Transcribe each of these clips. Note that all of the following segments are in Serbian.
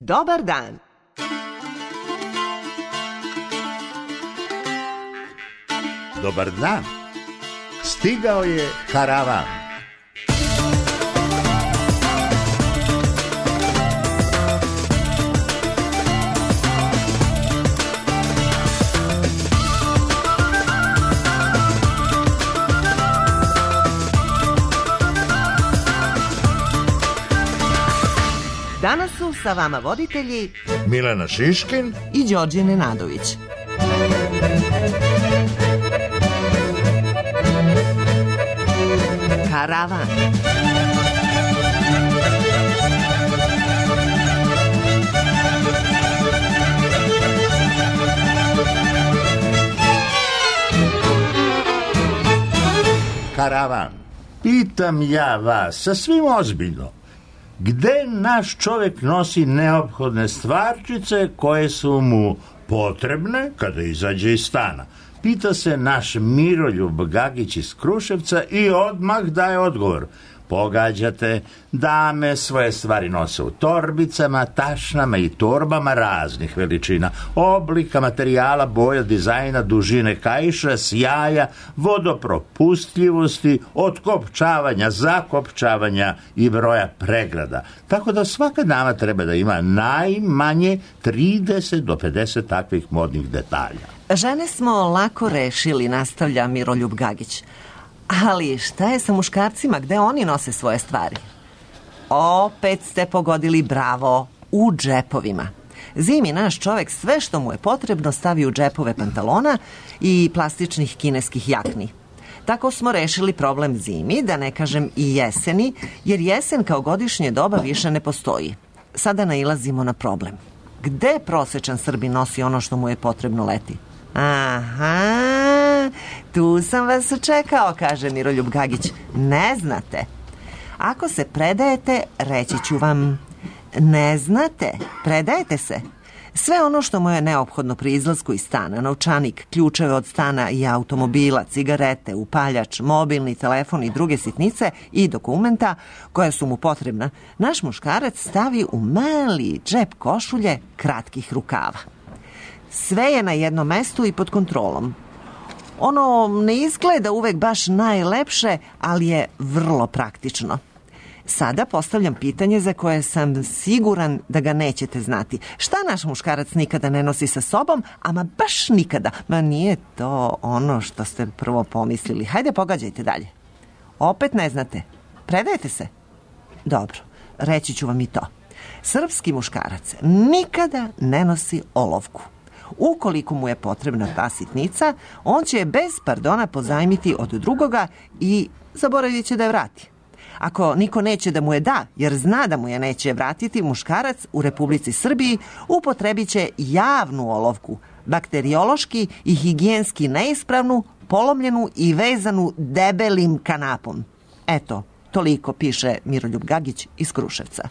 Dobar dan. Dobar dan. Stigao je karavan. Danas su sa vama voditelji Milena Šiškin i Đorđe Nenadović. Karavan. Karavan. Pitam ja vas, sasvim ozbiljno, gde naš čovjek nosi neophodne stvarčice koje su mu potrebne kada izađe iz stana? Pita se naš Miroljub Gagić iz Kruševca i odmah daje odgovor. Pogađate, dame svoje stvari nose u torbicama, tašnama i torbama raznih veličina, oblika, materijala, boja, dizajna, dužine kaiša, sjaja, vodopropustljivosti, otkopčavanja, zakopčavanja i broja pregrada. Tako da svaka dama treba da ima najmanje 30 do 50 takvih modnih detalja. Žene smo lako rešili, nastavlja Miroljub Gagić. Ali šta je sa muškarcima, gde oni nose svoje stvari? Opet ste pogodili, bravo, u džepovima. Zimi naš čovek sve što mu je potrebno stavi u džepove pantalona i plastičnih kineskih jakni. Tako smo rešili problem zimi, da ne kažem i jeseni, jer jesen kao godišnje doba više ne postoji. Sada nailazimo na problem. Gde prosečan Srbin nosi ono što mu je potrebno leti? Aha, tu sam vas čekao, kaže Miroljub Gagić. Ne znate. Ako se predajete, reći ću vam. Ne znate, predajete se. Sve ono što mu je neophodno pri izlasku iz stana, novčanik, ključeve od stana i automobila, cigarete, upaljač, mobilni telefon i druge sitnice i dokumenta koja su mu potrebna, naš muškarac stavi u mali džep košulje kratkih rukava. Sve je na jednom mestu i pod kontrolom. Ono ne izgleda uvek baš najlepše, ali je vrlo praktično. Sada postavljam pitanje za koje sam siguran da ga nećete znati. Šta naš muškarac nikada ne nosi sa sobom, ama baš nikada? Ma nije to ono što ste prvo pomislili. Hajde, pogađajte dalje. Opet ne znate. Predajete se? Dobro, reći ću vam i to. Srpski muškarac nikada ne nosi olovku. Ukoliko mu je potrebna ta sitnica, on će je bez pardona pozajmiti od drugoga i zaboravit će da je vrati. Ako niko neće da mu je da, jer zna da mu je neće vratiti, muškarac u Republici Srbiji upotrebit će javnu olovku, bakteriološki i higijenski neispravnu, polomljenu i vezanu debelim kanapom. Eto, toliko piše Miroljub Gagić iz Kruševca.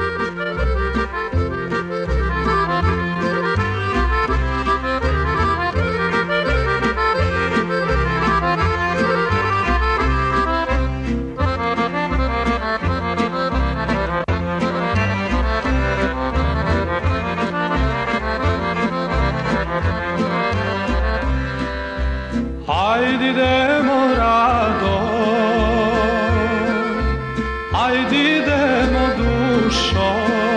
Ajde idemo rado, ajde idemo dušo,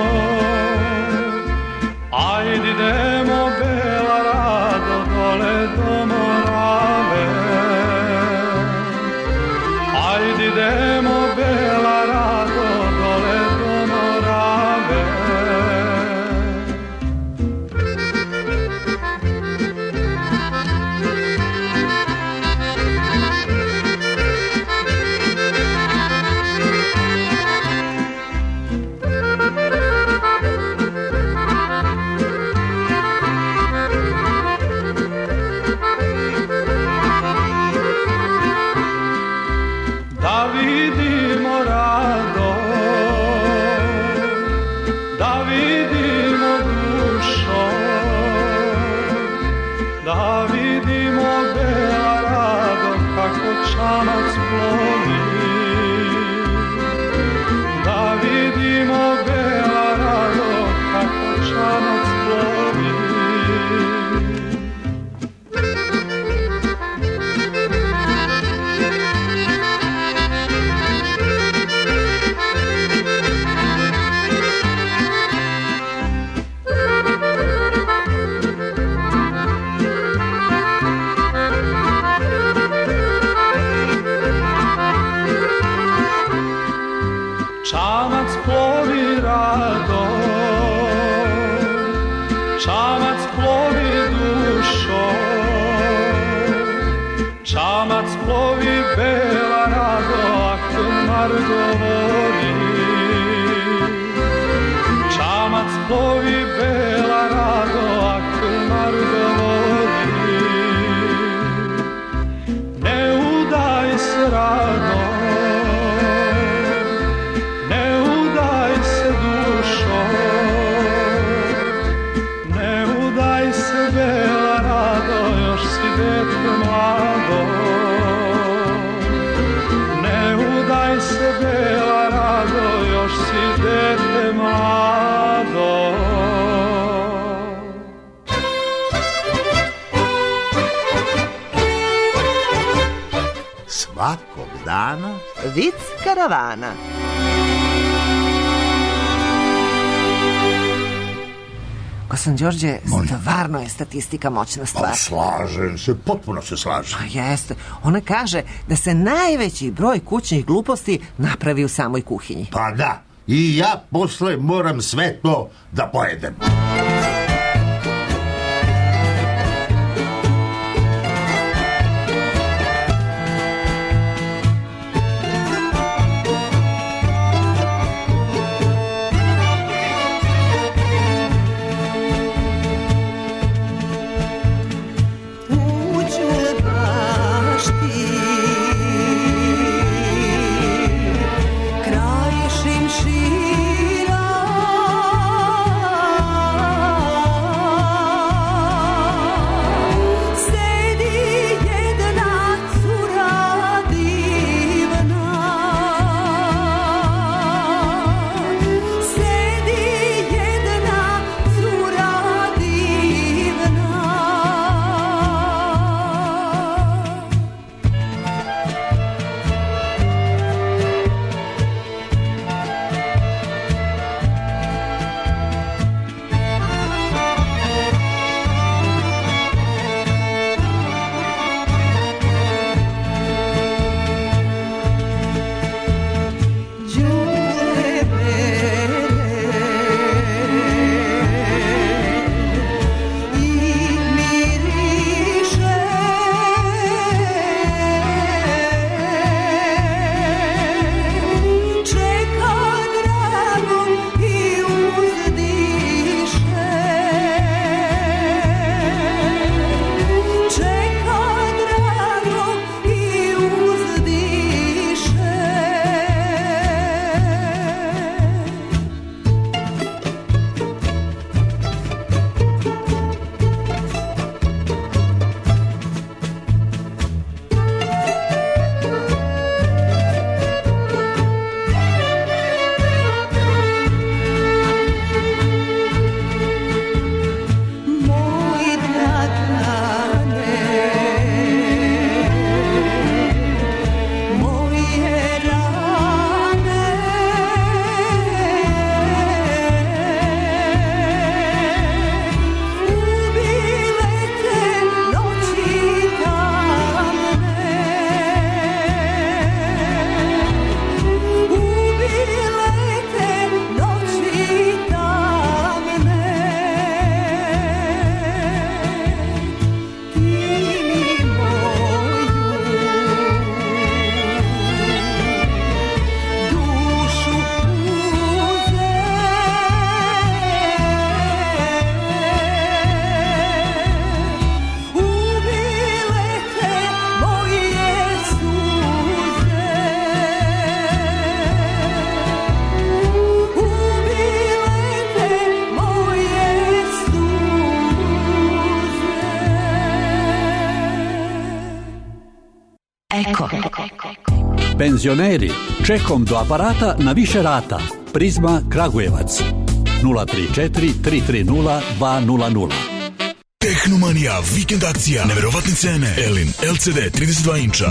ajde idemo bela rado dole do Morave, ajde idemo bela rado dole do Morave. Čamac plovi, da vidimo bela rado kako tragovi bela rado, ak margovori. Ne udaj se rado, ne udaj se dušo, ne udaj se bela rado, još si dete mlado. Ne udaj se bela rado, još si dete mlado. Svakog dana Vic karavana. Gosan Đorđe, stvarno je statistika moćna stvar. slažem se, potpuno se slažem. Pa jeste. Ona kaže da se najveći broj kućnih gluposti napravi u samoj kuhinji. Pa da, i ja posle moram sve to da pojedem. Penzioneri, čekom do aparata na više rata. Prizma Kragujevac 034 330 200. Tehnomanija, vikend akcija, neverovatne cene. Elin LCD 32 inča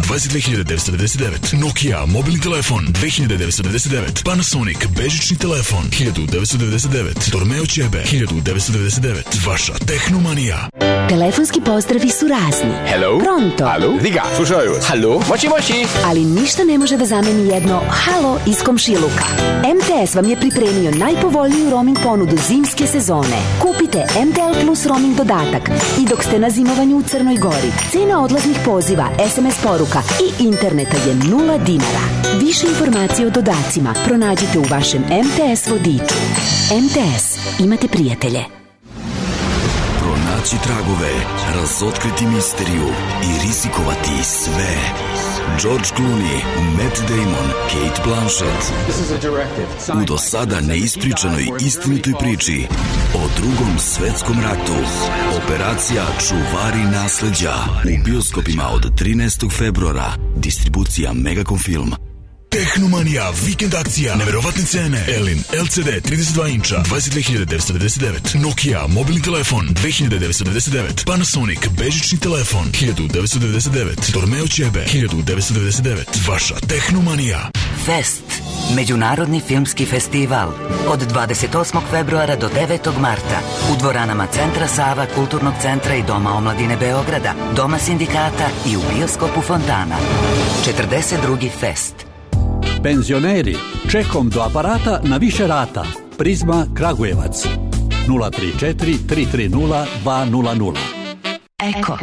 22.999. Nokia mobilni telefon 2.999. Panasonic bežični telefon 1.999. Dormeo ćebe 1.999. Vaša Tehnomanija. Telefonski pozdravi su razni. Hello? Pronto? Alo? Diga, slušaju vas. Halo? Moći? Ali ništa ne može da zameni jedno halo iz komšiluka. MTS vam je pripremio najpovoljniju roaming ponudu zimske sezone. Kupite MTL Plus roaming dodatak i dok ste na zimovanju u Crnoj Gori, cena odlaznih poziva, SMS poruka i interneta je 0 dinara. Više informacije o dodacima pronađite u vašem MTS vodiču. MTS. Imate prijatelje. Pronaći tragove, razotkriti misteriju i rizikovati sve. George Clooney, Matt Damon, Kate Blanchett. U do sada neispričanoj istinitoj priči o Drugom svetskom ratu. Operacija Čuvari nasleđa. U bioskopima od 13. februara. Distribucija Megacom Film. Tehnomanija, vikend akcija, neverovatne cene. Elin LCD 32 inča 22.999, Nokia mobilni telefon 2.999, Panasonic bežični telefon 1.999, Dormeo ćebe 1.999. Vaša Tehnomanija. Fest, međunarodni filmski festival, od 28. februara do 9. marta u dvoranama Centra Sava, Kulturnog centra i Doma omladine Beograda, Doma sindikata i u bioskopu Fontana. 42. fest. Penzioneri, čekom do aparata na više rata. Prizma Kragujevac 034 330 200. Eko.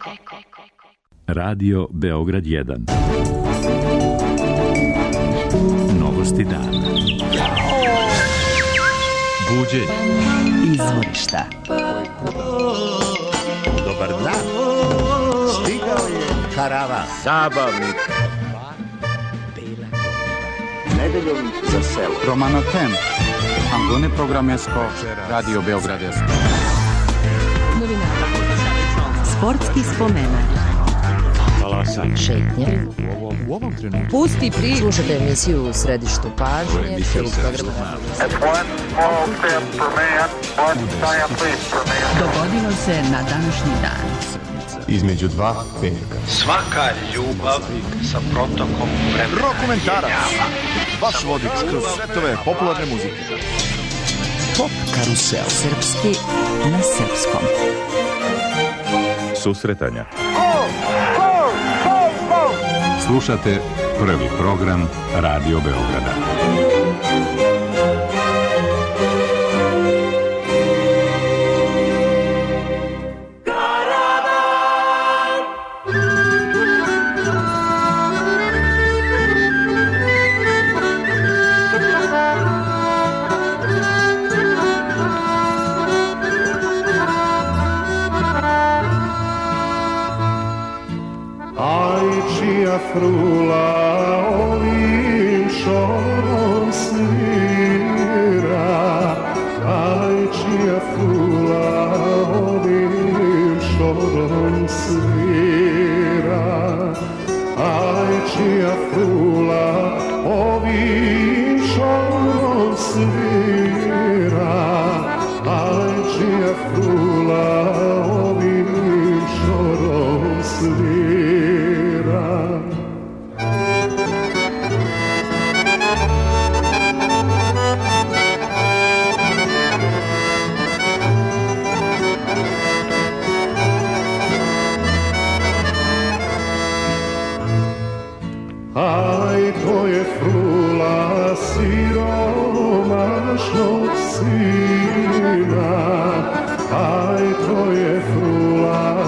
Radio Beograd 1. Novosti dana. Buđenje. Izvorišta. Dobar dan. Stigao je karavan. Zabavnik. Nedeljom za selo. Romano Tem. Angone Programesko. Radio Beogradesko. Sportski spomenak. Talasan. Šetnje. U ovom trenutku. Pusti pri. Slušajte emisiju u središtu pažnje. Dogodilo se na današnji dan. Između dva petka. Svaka ljubav sa protokom vremena. Rokomentarac. Vaš vodič kroz svetove popularne muzike. Pop karusel. Srpski na srpskom. Susretanja. Slušate prvi program Radio Beograda. Frula ovim šorom svira, aj čija frula ovim šorom svira, aj čija frula ovim šorom svira, aj čija frula ovim šorom svira. Aj, to je frula siromašnog sina, aj, to je frula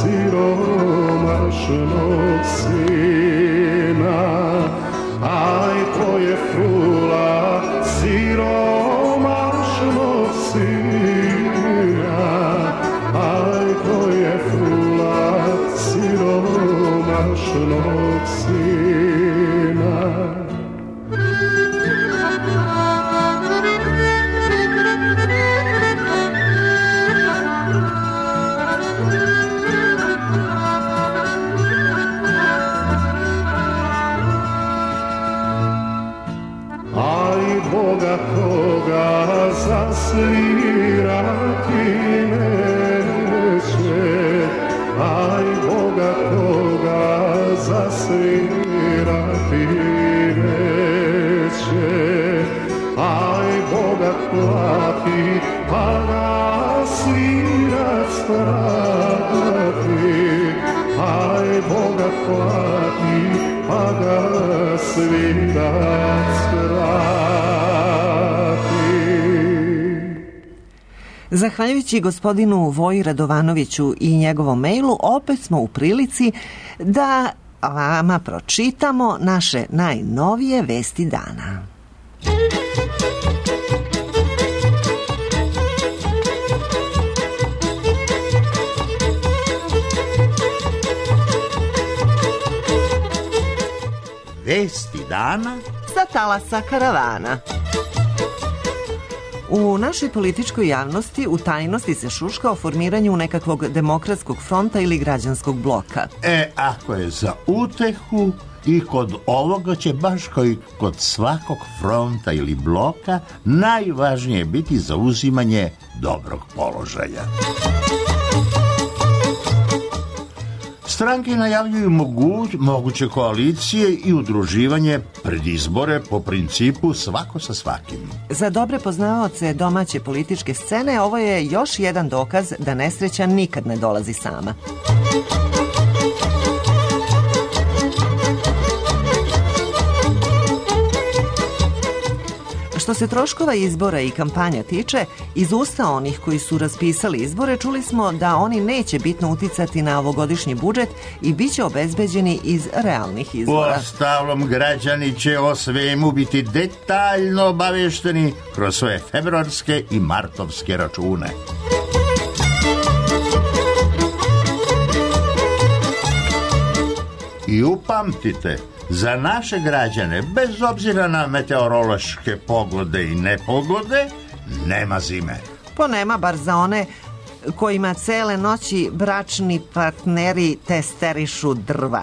siromašnog sina, aj, to je frula siromašnog sina, aj, to je frula siromašnog sina. Boga koga zasvirati neće, aj Boga koga zasvirati neće, aj Boga plati, pa nasvirat strati. naj Boga plati, pa ga svitac vrati. Zahvaljujući gospodinu Voji Radovanoviću i njegovom mailu, opet smo u prilici da vama pročitamo naše najnovije vesti dana. Vesti dana sa talasa karavana. U našoj političkoj javnosti u tajnosti se šuška o formiranju nekakvog demokratskog fronta ili građanskog bloka. Ako je za utehu, i kod ovoga će baš kao i kod svakog fronta ili bloka najvažnije biti zauzimanje dobrog položaja. Stranke najavljuju moguće koalicije i udruživanje pred izbore po principu svako sa svakim. Za dobre poznavaoce domaće političke scene ovo je još jedan dokaz da nesreća nikad ne dolazi sama. Što se troškova izbora i kampanja tiče, iz usta onih koji su raspisali izbore čuli smo da oni neće bitno uticati na ovogodišnji budžet i bit će obezbeđeni iz realnih izvora. Uostalom, građani će o svemu biti detaljno obavešteni kroz svoje februarske i martovske račune. I upamtite, za naše građane, bez obzira na meteorološke pogode i nepogode, nema zime. Nema bar za one kojima cele noći bračni partneri testerišu drva.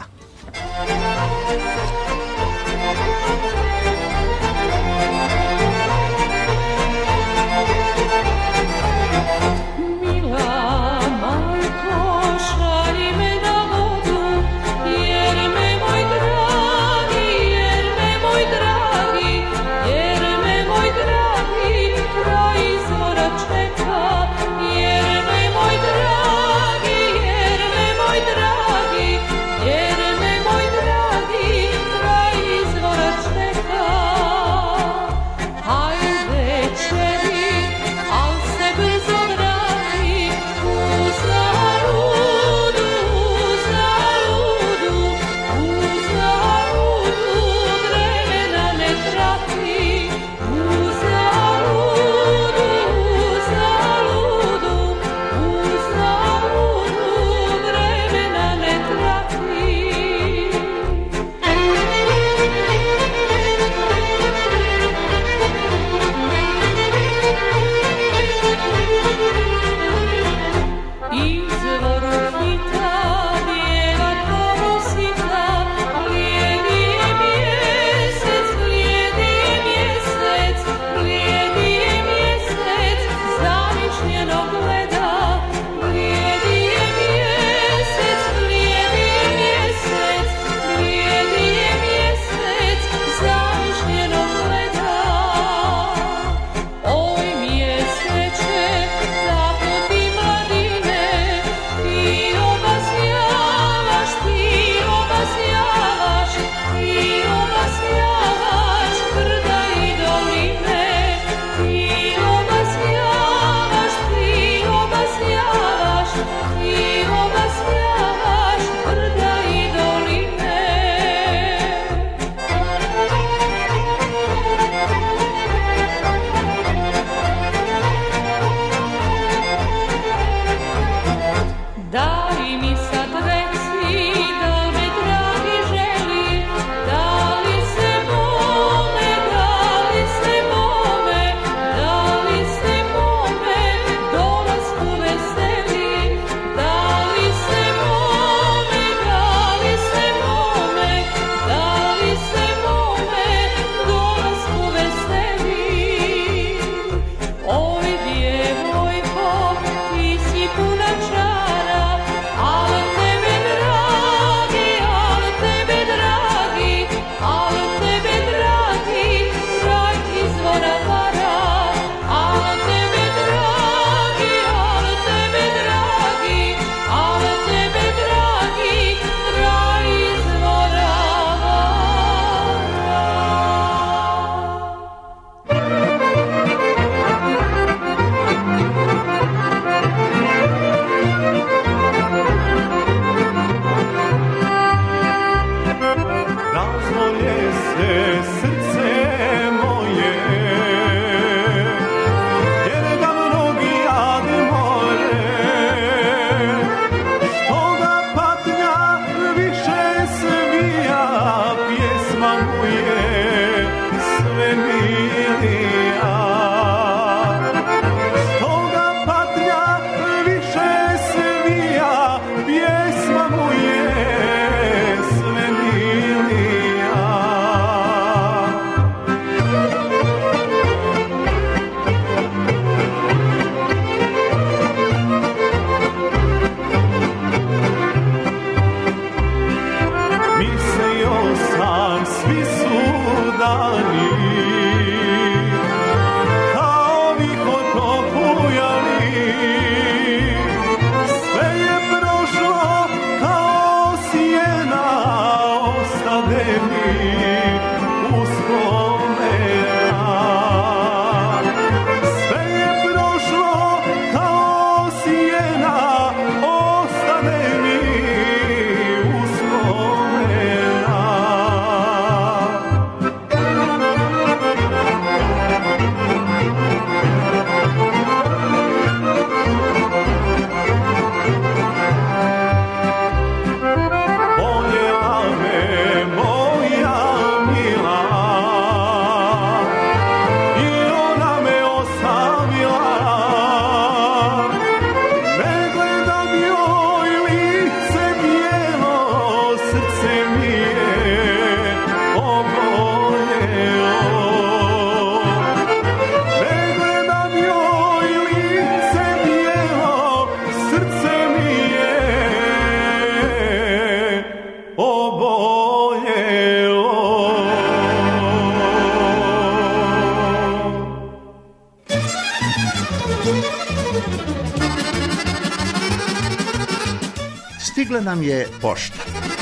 Stigla nam je pošta.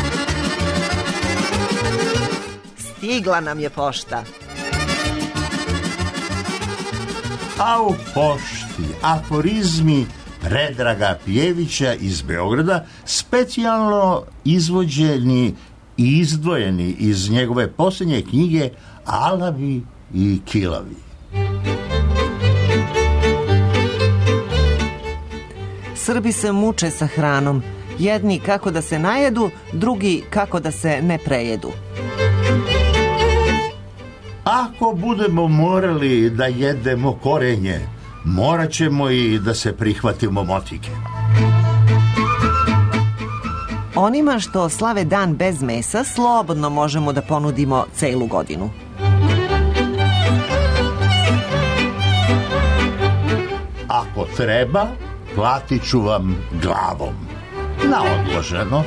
Stigla nam je pošta. A u pošti aforizmi Predraga Pjevića iz Beograda, specijalno izvođeni i izdvojeni iz njegove posljednje knjige Alavi i kilavi. Srbi se muče sa hranom. Jedni kako da se najedu, drugi kako da se ne prejedu. Ako budemo morali da jedemo korenje, morat ćemo i da se prihvatimo motike. Onima što slave dan bez mesa, slobodno možemo da ponudimo celu godinu. Ako treba, platit ću vam glavom. Na odloženo.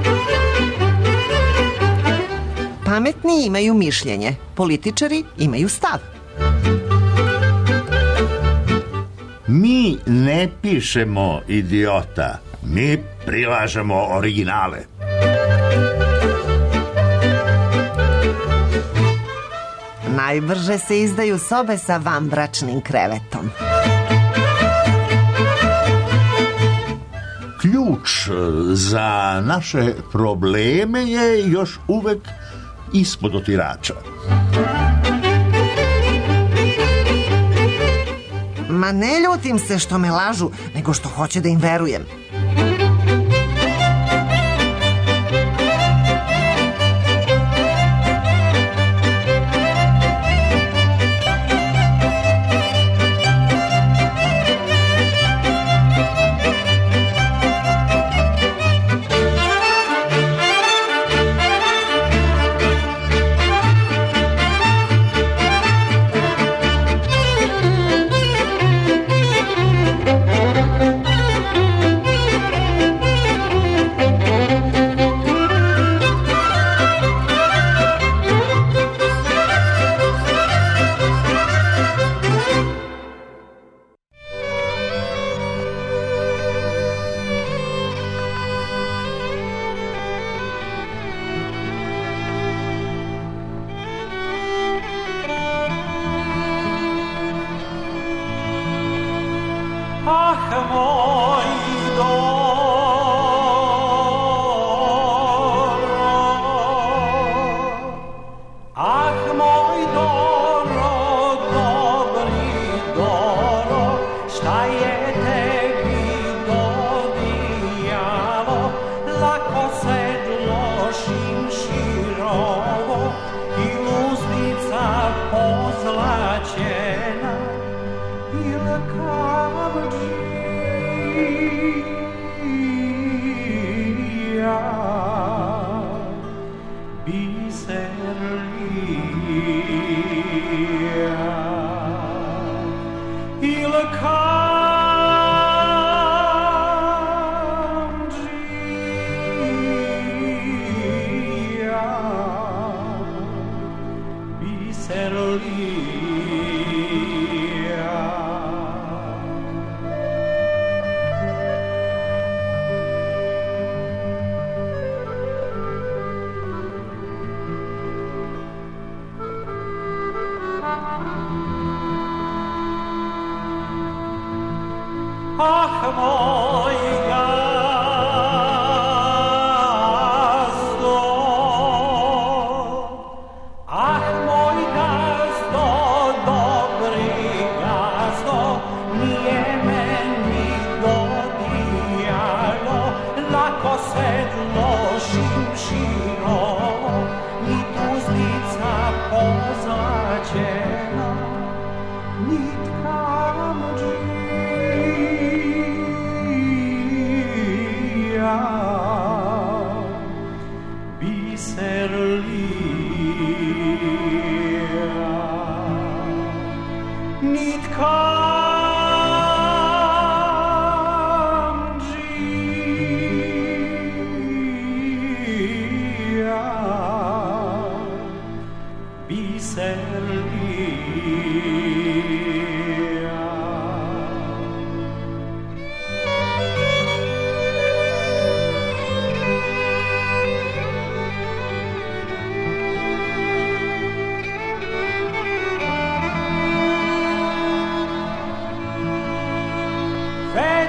Pametni imaju mišljenje, političari imaju stav. Mi ne pišemo idiota, mi prilažemo originale. Najbrže se izdaju sobe sa vanbračnim krevetom. Ključ za naše probleme je još uvek ispod otirača. Ma ne ljutim se što me lažu, nego što hoće da im verujem.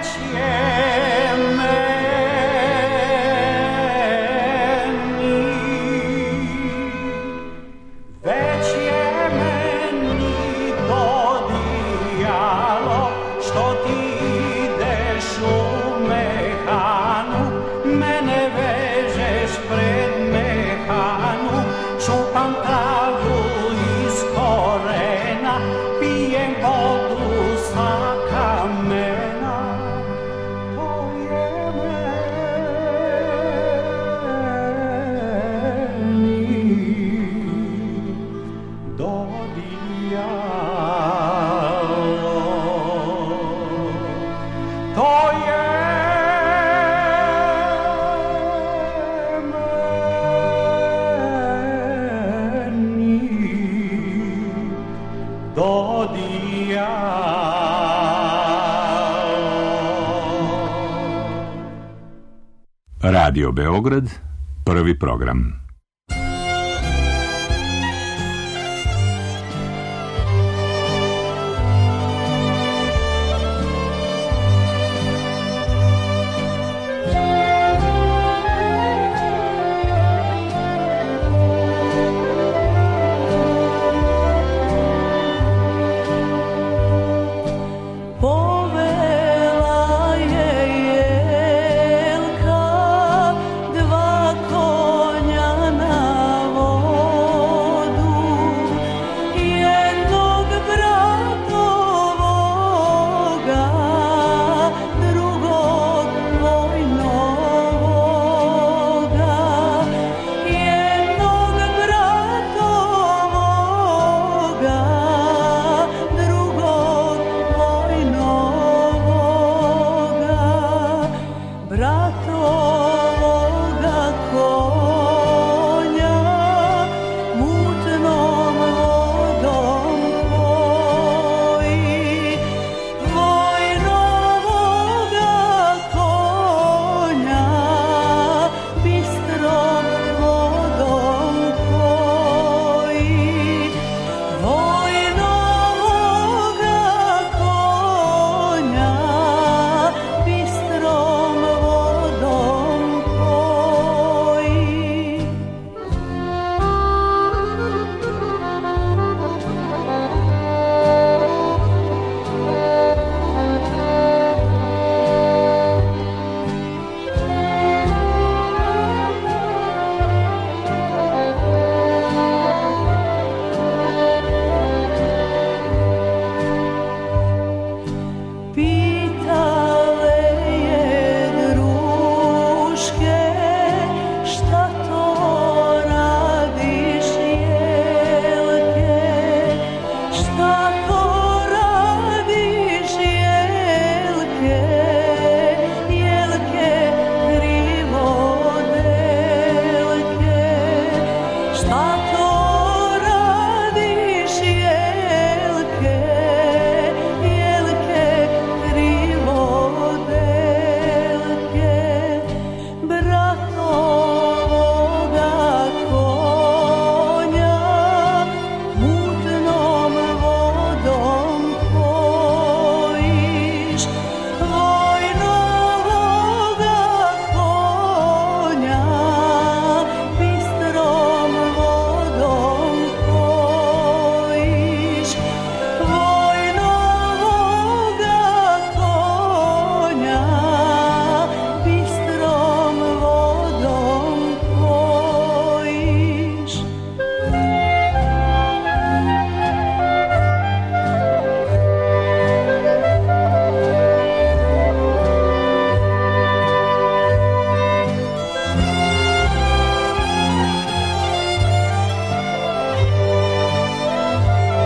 Radio Beograd, prvi program.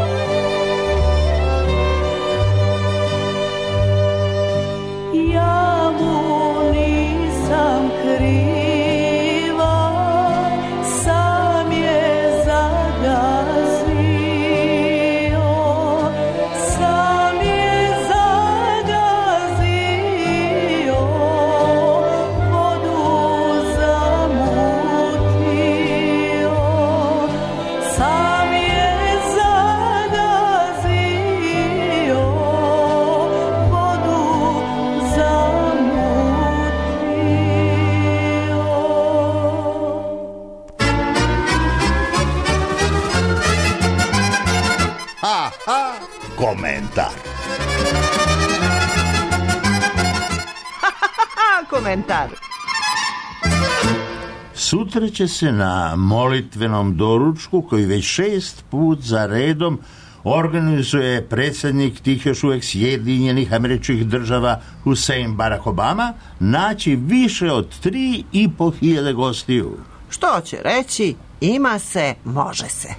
Ja komentar. Sutra će se na molitvenom doručku, koji već 6 put za redom organizuje predsjednik tih još uvijek Sjedinjenih Američkih Država Hussein Barack Obama, naći više od 3.500 gostiju. Što će reći, ima se, može se.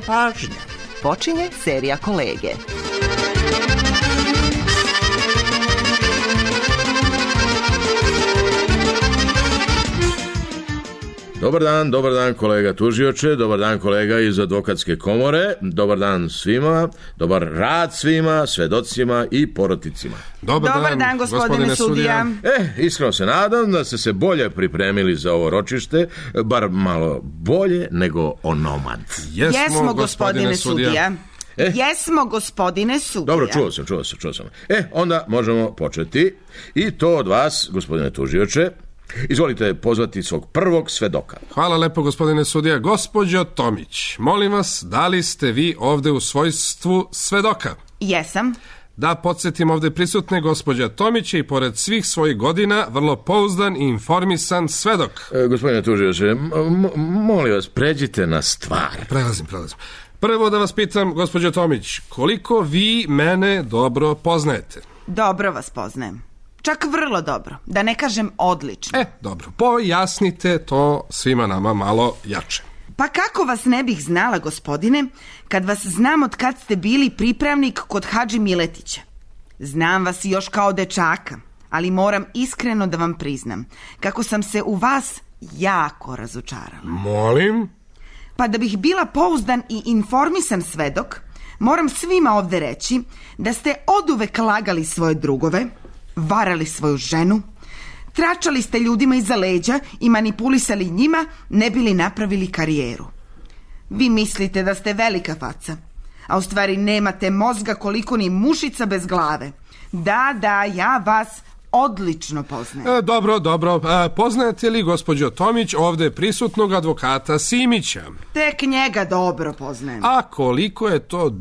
pažnje. Počinje serija Kolege. Dobar dan kolega tužioče, dobar dan kolega iz advokatske komore, dobar dan svima, dobar rad svima, svedocima i porotnicima. Dobar dan gospodine sudija. Iskreno se nadam da ste se bolje pripremili za ovo ročište, bar malo bolje nego onomad. Jesmo gospodine sudija. Jesmo gospodine sudija. Dobro, čuo sam. Onda možemo početi. I to od vas, gospodine tužioče. Izvolite pozvati svog prvog svedoka. Hvala lepo gospodine sudija. Gospođo Tomić, molim vas, da li ste vi ovde u svojstvu svedoka? Jesam. Da podsjetim ovde prisutne, gospođa Tomić je i pored svih svojih godina vrlo pouzdan i informisan svedok. Gospodine tužioče, molim vas, pređite na stvar. Prelazim. Prvo da vas pitam, gospođo Tomić, koliko vi mene dobro poznajete? Dobro vas poznajem. Čak vrlo dobro, da ne kažem odlično. Dobro, pojasnite to svima nama malo jače. Pa kako vas ne bih znala, gospodine, kad vas znam od kad ste bili pripravnik kod Hadži Miletića. Znam vas još kao dečaka, ali moram iskreno da vam priznam kako sam se u vas jako razočarala. Molim? Pa da bih bila pouzdan i informisan svedok, moram svima ovde reći da ste oduvek lagali svoje drugove, varali svoju ženu, tračali ste ljudima iza leđa i manipulisali njima, ne bili napravili karijeru. Vi mislite da ste velika faca, a u stvari nemate mozga koliko ni mušica bez glave. Da, ja vas odlično poznajem. Dobro. Poznajete li, gospođo Tomić, ovde prisutnog advokata Simića? Tek njega dobro poznajem. A koliko je to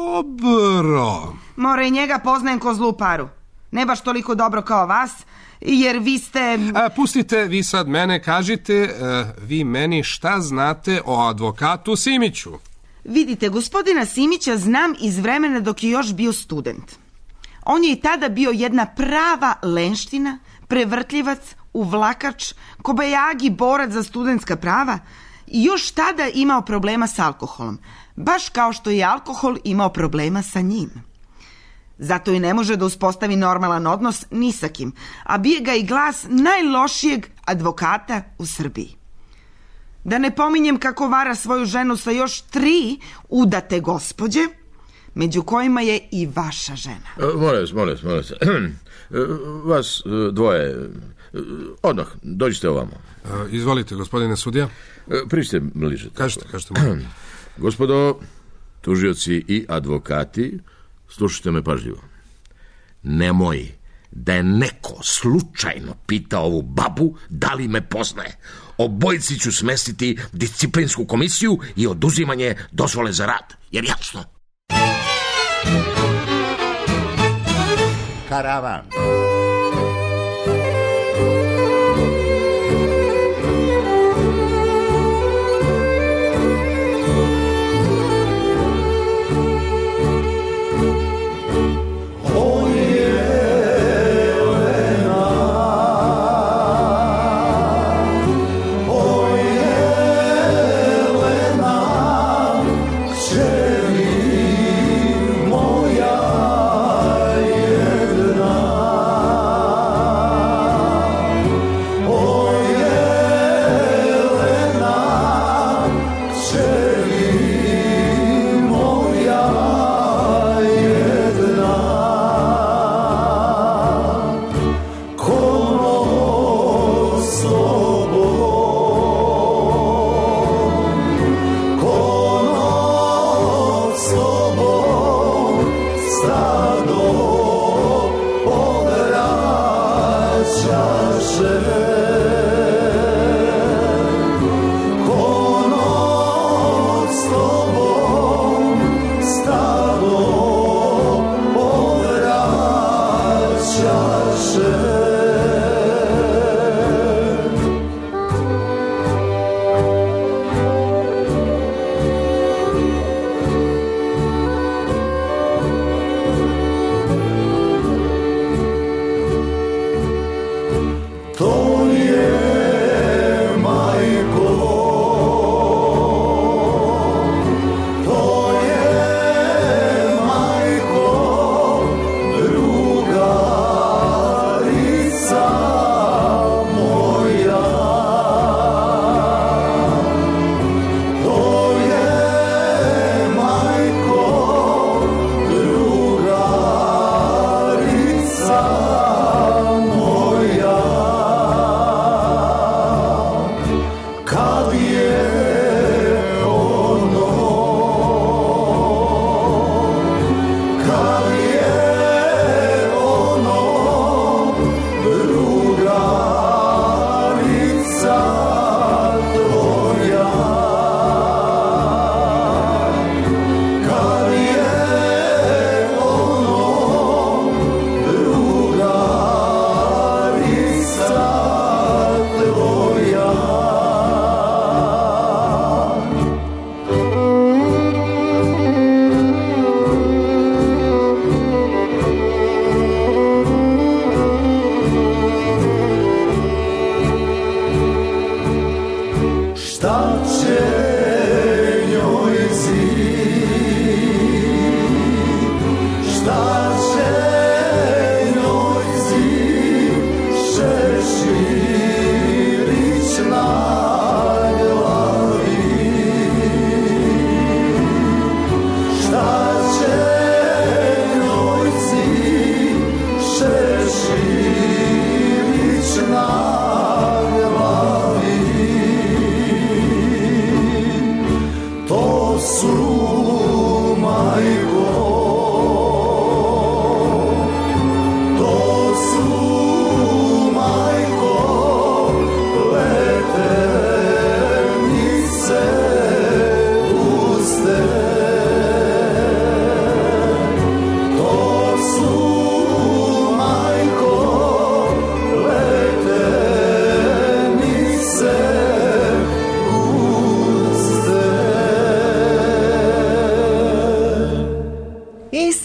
dobro? Mora i njega poznajem ko zlu paru. Ne baš toliko dobro kao vas, jer vi ste... Pustite vi sad mene, kažite vi meni šta znate o advokatu Simiću. Vidite, gospodina Simića znam iz vremena dok je još bio student. On je i tada bio jedna prava lenština, prevrtljivac, uvlakač, kobajagi, borac za studentska prava i još tada imao problema s alkoholom, baš kao što je alkohol imao problema sa njim. Zato i ne može da uspostavi normalan odnos ni sa kim, a bije ga i glas najlošijeg advokata u Srbiji. Da ne pominjem kako vara svoju ženu sa još 3 udate gospođe, među kojima je i vaša žena. Molim vas. Vas dvoje, odmah, dođite ovamo. Izvolite, gospodine sudija. Priđite bliže. Kažete. Gospodo, tužioci i advokati, slušajte me pažljivo. Nemoj da je neko slučajno pitao ovu babu da li me poznaje. Obojici ću smestiti disciplinsku komisiju i oduzimanje dozvole za rad. Jer jasno? Karavan. Moja jedna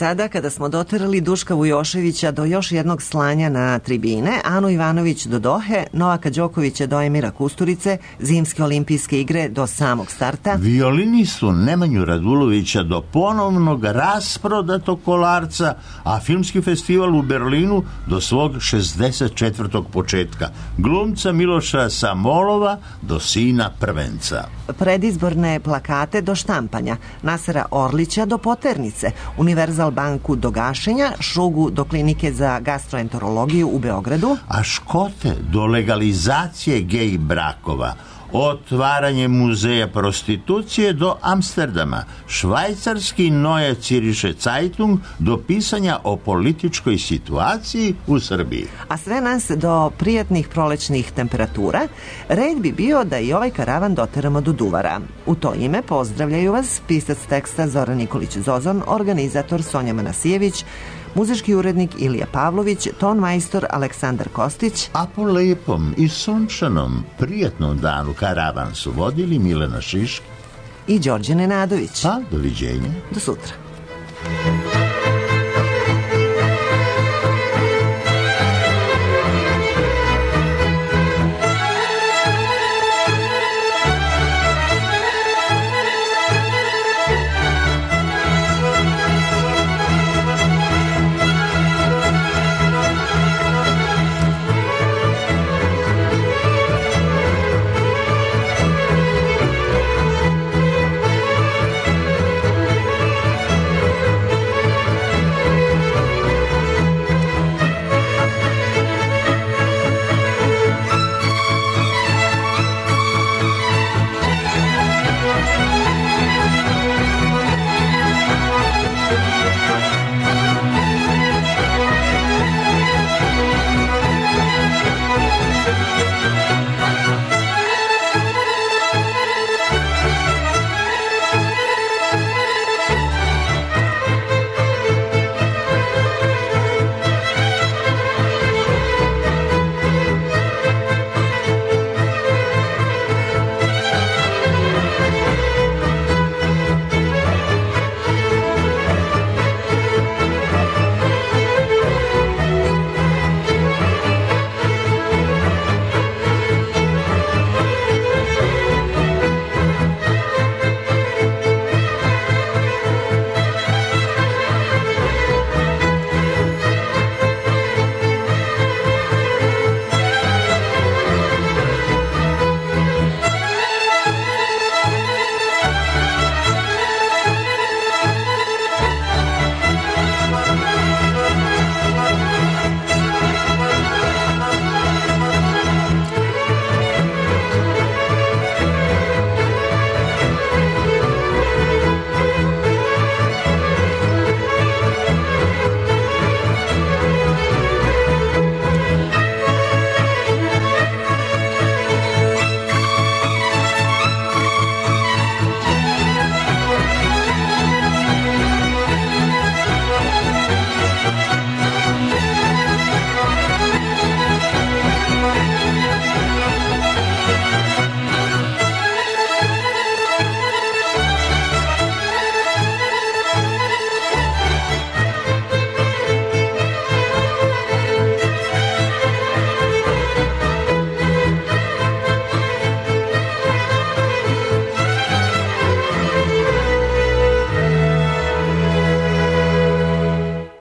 sada kada smo doterali Duška Vujoševića do još jednog slanja na tribine, Anu Ivanović do Dohe, Novaka Đokovića do Emira Kusturice, Zimske olimpijske igre do samog starta, violinistu Nemanju Radulovića do ponovnog rasprodatog Kolarca, a filmski festival u Berlinu do svog 64. početka, glumca Miloša Samolova do sina prvenca. Predizborne plakate do štampanja, Nasera Orlića do poternice, Univerzal banku do gašenja, Šugu do klinike za gastroenterologiju u Beogradu, a Škote do legalizacije gej brakova, otvaranje muzeja prostitucije do Amsterdama, švajcarski Neue Zürcher Zeitung do pisanja o političkoj situaciji u Srbiji. A sve nas do prijatnih prolećnih temperatura. Red bi bio da i ovaj karavan doteramo do Duvara. U to ime pozdravljaju vas pisac teksta Zoran Nikolić Zozon, organizator Sonja Manasijević, muzički urednik Ilija Pavlović, ton majstor Aleksandar Kostić. A po lepom i sunčanom, prijatnom danu karavan su vodili Milena Šiški i Đorđe Nenadović. Pa, doviđenja. Do sutra.